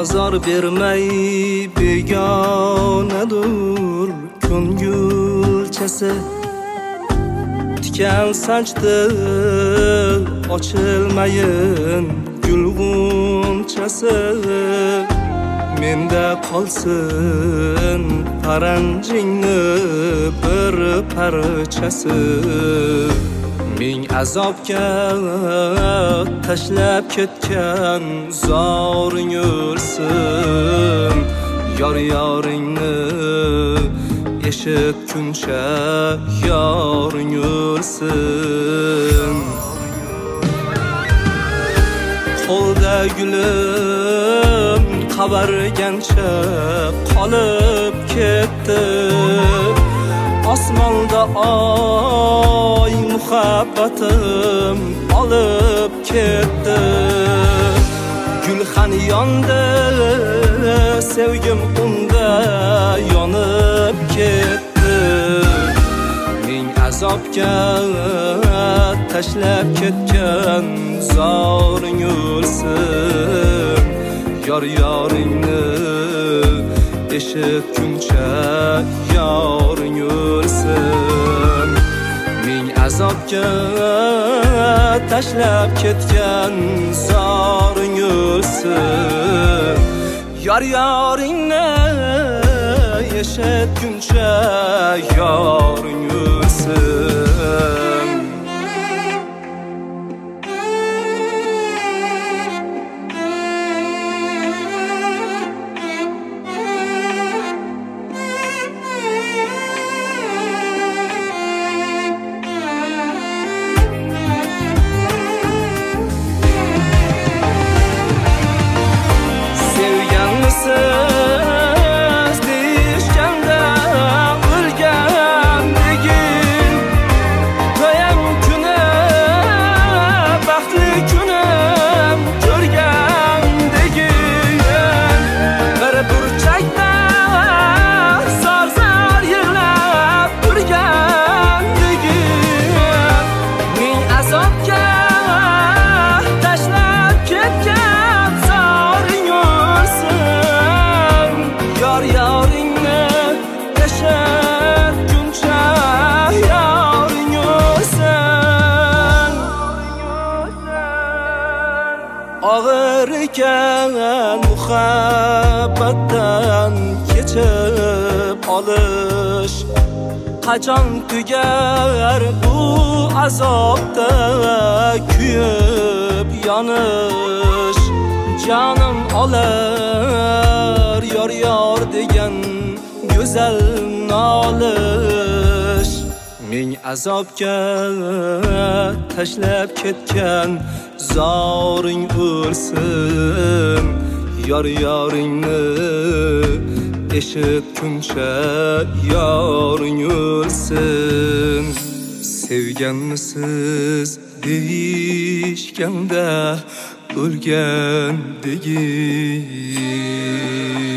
azor bermay begonadur ko'ngilchasi. Tikan sanchdi ochilmayin gulg'unchasi. Menda qolsin paranjingni bir parchasi. Ming azobga tashlab ketgan zoring o'lsin. Yoringni eshitguncha yoring o'lsin. Qo'lda gulim qavargancha qolib ketdi. Osmonda oy muhabbatim olib ketdi. Gulxan yondi, sevgim unda yonib ketdi. Ming azobga tashlab ketgan zoring o'lsin. Yoringni eshitguncha yoring o'lsin. Ming azobga tashlab ketgan zoring o'lsin. Yoringni eshitguncha yoring o'lsin. Siz deyishganda o'lgandegin, to'yam kuni baxtli kunim ko'rgandegin. Bir burchakda zor yig'lab turgandegin. Ming azobga tashlab ketgan zoring o'lsin. Yoringni eshitguncha yoring o'lsin. Og'ir ekan muhabbatdan kechib olish. Qachon tugar bu azobda kuyib yonish. Jonim olar yor degan go'zal nolish. Ming azobga tashlab ketgan zoring o'lsin. Yoringni eshitguncha yoring o'lsin. Sevganmisiz deyishganda o'lgandegin.